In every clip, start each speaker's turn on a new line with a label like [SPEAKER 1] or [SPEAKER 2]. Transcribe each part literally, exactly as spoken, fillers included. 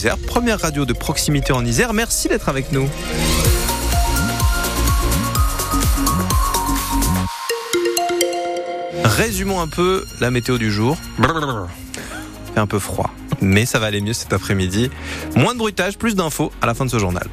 [SPEAKER 1] Isère, première radio de proximité en Isère. Merci d'être avec nous. Résumons un peu la météo du jour. Il fait un peu froid, mais ça va aller mieux cet après-midi. Moins de bruitage, plus d'infos à la fin de ce journal.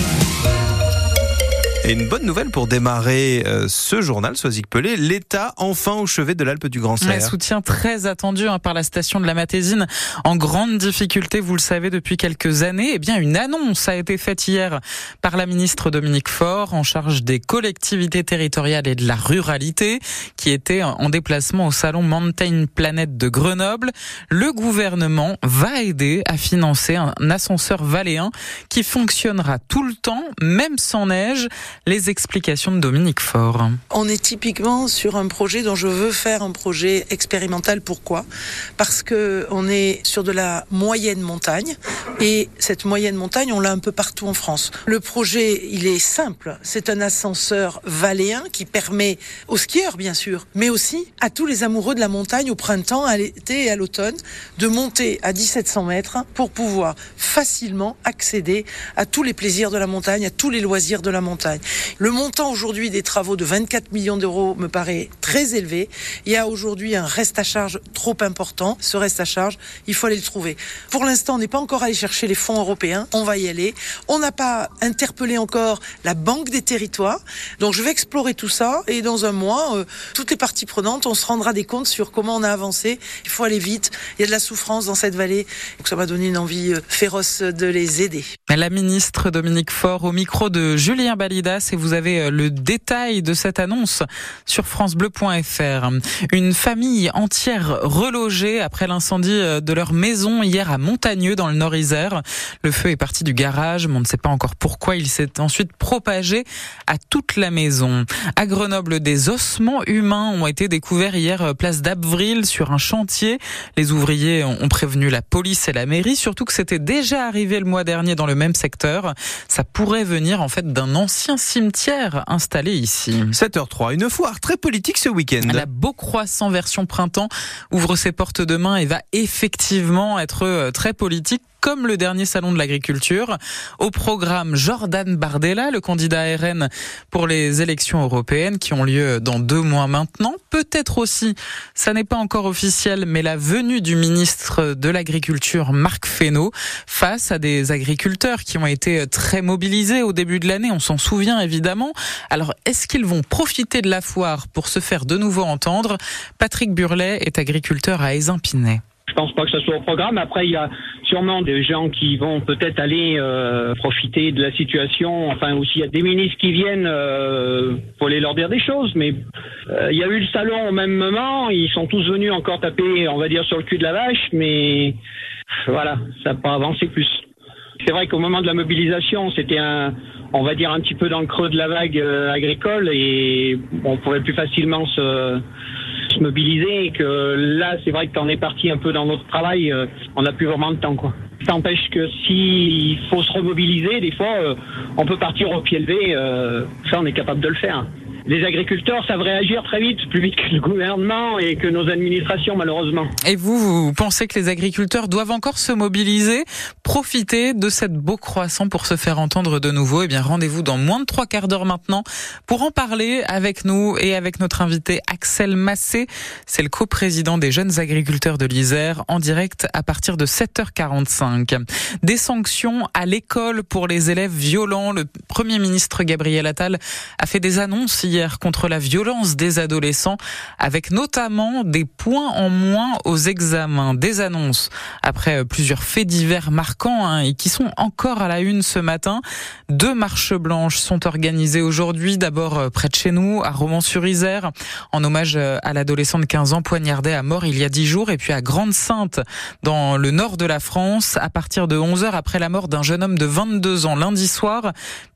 [SPEAKER 1] Et une bonne nouvelle pour démarrer euh, ce journal, Soisic Pelé, l'État enfin au chevet de l'Alpe du Grand Serre.
[SPEAKER 2] Un soutien très attendu hein, par la station de la Matésine, en grande difficulté, vous le savez, depuis quelques années. Eh bien, une annonce a été faite hier par la ministre Dominique Faure, en charge des collectivités territoriales et de la ruralité, qui était en déplacement au salon Mountain Planet de Grenoble. Le gouvernement va aider à financer un ascenseur valléen qui fonctionnera tout le temps, même sans neige. Les explications de Dominique Faure.
[SPEAKER 3] On est typiquement sur un projet dont je veux faire un projet expérimental. Pourquoi ? Parce que on est sur de la moyenne montagne et cette moyenne montagne, on l'a un peu partout en France. Le projet, il est simple. C'est un ascenseur valléen qui permet aux skieurs, bien sûr, mais aussi à tous les amoureux de la montagne au printemps, à l'été et à l'automne, de monter à dix-sept cents mètres pour pouvoir facilement accéder à tous les plaisirs de la montagne, à tous les loisirs de la montagne. Le montant aujourd'hui des travaux de vingt-quatre millions d'euros me paraît très élevé. Il y a aujourd'hui un reste à charge trop important. Ce reste à charge, il faut aller le trouver. Pour l'instant, on n'est pas encore allé chercher les fonds européens. On va y aller. On n'a pas interpellé encore la Banque des territoires. Donc je vais explorer tout ça et dans un mois, euh, toutes les parties prenantes, on se rendra des comptes sur comment on a avancé. Il faut aller vite. Il y a de la souffrance dans cette vallée. Donc ça m'a donné une envie euh, féroce de les aider.
[SPEAKER 2] La ministre Dominique Faure au micro de Julien Balidas. Et vous avez le détail de cette annonce sur francebleu point f r. Une famille entière relogée après l'incendie de leur maison hier à Montagneux dans le Nord-Isère. Le feu est parti du garage, mais on ne sait pas encore pourquoi. Il s'est ensuite propagé à toute la maison. À Grenoble, des ossements humains ont été découverts hier place d'Abbeville sur un chantier. Les ouvriers ont prévenu la police et la mairie, surtout que c'était déjà arrivé le mois dernier dans le même secteur. Ça pourrait venir en fait d'un ancien cimetière installé ici.
[SPEAKER 1] sept heures trois, une foire très politique ce week-end.
[SPEAKER 2] La Beaucroissant version printemps ouvre ses portes demain et va effectivement être très politique, comme le dernier salon de l'agriculture. Au programme, Jordan Bardella, le candidat R N pour les élections européennes qui ont lieu dans deux mois maintenant. Peut-être aussi, ça n'est pas encore officiel, mais la venue du ministre de l'Agriculture, Marc Fesneau, face à des agriculteurs qui ont été très mobilisés au début de l'année. On s'en souvient évidemment. Alors, est-ce qu'ils vont profiter de la foire pour se faire de nouveau entendre ? Patrick Burlet est agriculteur à Épinay.
[SPEAKER 4] Je pense pas que ça soit au programme. Après, il y a sûrement des gens qui vont peut-être aller euh, profiter de la situation. Enfin, aussi, il y a des ministres qui viennent euh, pour aller leur dire des choses. Mais euh, il y a eu le salon au même moment. Ils sont tous venus encore taper, on va dire, sur le cul de la vache. Mais voilà, ça n'a pas avancé plus. C'est vrai qu'au moment de la mobilisation, c'était un, on va dire, un petit peu dans le creux de la vague euh, agricole. Et on pouvait plus facilement se... se mobiliser et que là, c'est vrai que quand on est parti un peu dans notre travail, euh, on n'a plus vraiment le temps, quoi. Ça empêche que s'il faut se remobiliser, des fois, euh, on peut partir au pied levé, euh, ça, on est capable de le faire. Les agriculteurs savent réagir très vite, plus vite que le gouvernement et que nos administrations, malheureusement.
[SPEAKER 2] Et vous, vous pensez que les agriculteurs doivent encore se mobiliser, profiter de cette Beaucroissant pour se faire entendre de nouveau ? Eh bien, rendez-vous dans moins de trois quarts d'heure maintenant pour en parler avec nous et avec notre invité Axel Massé. C'est le coprésident des jeunes agriculteurs de l'Isère, en direct à partir de sept heures quarante-cinq. Des sanctions à l'école pour les élèves violents. Le Premier ministre Gabriel Attal a fait des annonces hier contre la violence des adolescents, avec notamment des points en moins aux examens. Des annonces après plusieurs faits divers marquants hein, et qui sont encore à la une ce matin. Deux marches blanches sont organisées aujourd'hui, d'abord près de chez nous, à Romans-sur-Isère, en hommage à l'adolescent de quinze ans poignardé à mort il y a dix jours, et puis à Grande-Synthe, dans le nord de la France, à partir de onze heures après la mort d'un jeune homme de vingt-deux ans lundi soir.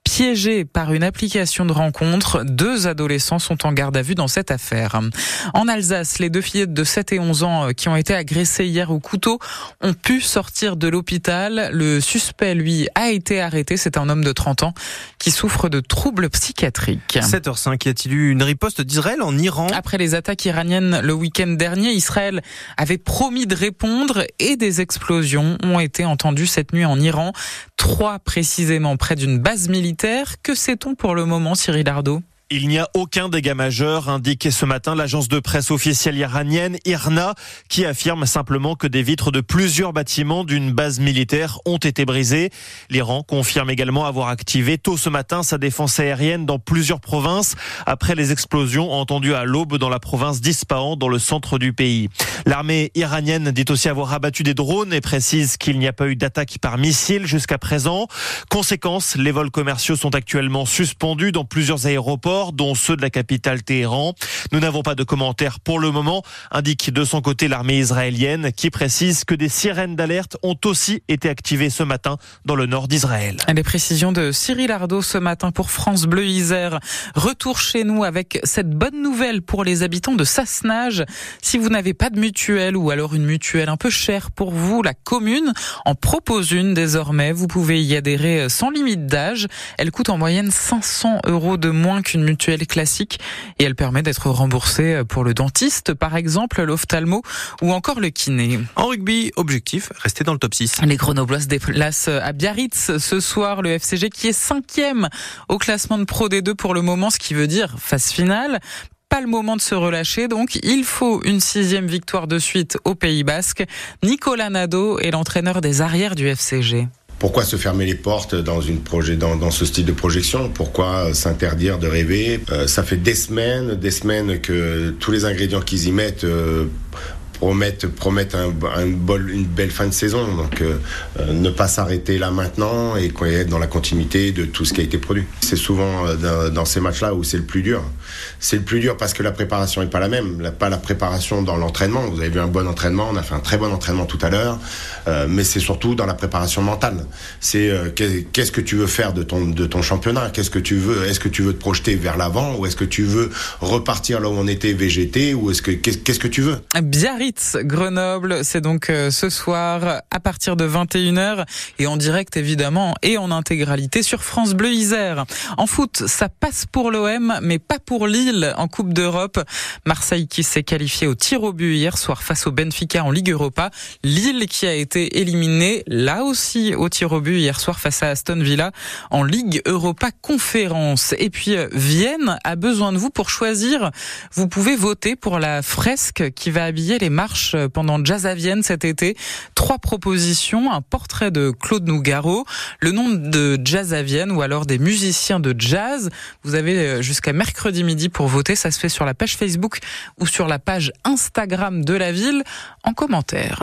[SPEAKER 2] piégés par une application de rencontre. Deux adolescents sont en garde à vue dans cette affaire. En Alsace, les deux fillettes de sept et onze ans qui ont été agressées hier au couteau ont pu sortir de l'hôpital. Le suspect, lui, a été arrêté. C'est un homme de trente ans qui souffre de troubles psychiatriques.
[SPEAKER 1] sept heures cinq, y a-t-il eu une riposte d'Israël en Iran ?
[SPEAKER 2] Après les attaques iraniennes le week-end dernier, Israël avait promis de répondre et des explosions ont été entendues cette nuit en Iran. Trois précisément près d'une base militaire. Que sait-on pour le moment, Cyril Ardo ?
[SPEAKER 5] Il n'y a aucun dégât majeur, indiqué ce matin l'agence de presse officielle iranienne I R N A, qui affirme simplement que des vitres de plusieurs bâtiments d'une base militaire ont été brisées. L'Iran confirme également avoir activé tôt ce matin sa défense aérienne dans plusieurs provinces, après les explosions entendues à l'aube dans la province d'Ispahan, dans le centre du pays. L'armée iranienne dit aussi avoir abattu des drones et précise qu'il n'y a pas eu d'attaque par missile jusqu'à présent. Conséquence, les vols commerciaux sont actuellement suspendus dans plusieurs aéroports, dont ceux de la capitale Téhéran. Nous n'avons pas de commentaires pour le moment, indique de son côté l'armée israélienne, qui précise que des sirènes d'alerte ont aussi été activées ce matin dans le nord d'Israël.
[SPEAKER 2] Les précisions de Cyril Ardo ce matin pour France Bleu Isère. Retour chez nous avec cette bonne nouvelle pour les habitants de Sassenage. Si vous n'avez pas de mutuelle ou alors une mutuelle un peu chère pour vous, la commune en propose une désormais. Vous pouvez y adhérer sans limite d'âge. Elle coûte en moyenne cinq cents euros de moins qu'une mutuelle classique et elle permet d'être remboursée pour le dentiste par exemple, l'ophtalmo ou encore le kiné.
[SPEAKER 1] En rugby, objectif, rester dans le top six.
[SPEAKER 2] Les Grenoblois se déplacent à Biarritz ce soir, le F C G qui est cinquième au classement de Pro D deux pour le moment, ce qui veut dire phase finale. Pas le moment de se relâcher, donc il faut une sixième victoire de suite au Pays Basque. Nicolas Nadeau est l'entraîneur des arrières du F C G.
[SPEAKER 6] Pourquoi se fermer les portes dans, une projet, dans, dans ce style de projection ? Pourquoi s'interdire de rêver ? euh, Ça fait des semaines, des semaines que tous les ingrédients qu'ils y mettent euh, promettent, promettent un, un bol, une belle fin de saison. Donc euh, euh, ne pas s'arrêter là maintenant et être dans la continuité de tout ce qui a été produit. C'est souvent euh, dans, dans ces matchs-là où c'est le plus dur. C'est le plus dur parce que la préparation n'est pas la même. La, pas la préparation dans l'entraînement. Vous avez vu un bon entraînement, on a fait un très bon entraînement tout à l'heure. Euh, mais c'est surtout dans la préparation mentale. C'est euh, qu'est-ce que tu veux faire de ton, de ton championnat ? Qu'est-ce que tu veux ? Est-ce que tu veux te projeter vers l'avant ou est-ce que tu veux repartir là où on était V G T ou est-ce que, qu'est-ce, qu'est-ce que tu veux ?
[SPEAKER 2] Biarritz, Grenoble, c'est donc euh, ce soir à partir de vingt et une heures et en direct évidemment et en intégralité sur France Bleu Isère. En foot, ça passe pour l'O M mais pas pour Lille en Coupe d'Europe. Marseille qui s'est qualifié au tir au but hier soir face au Benfica en Ligue Europa. Lille qui a été éliminé là aussi au tir au but hier soir face à Aston Villa en Ligue Europa Conférence. Et puis Vienne a besoin de vous pour choisir. Vous pouvez voter pour la fresque qui va habiller les marches pendant Jazz à Vienne cet été. Trois propositions, un portrait de Claude Nougaro, le nom de Jazz à Vienne ou alors des musiciens de jazz. Vous avez jusqu'à mercredi midi pour voter. Ça se fait sur la page Facebook ou sur la page Instagram de la ville en commentaire.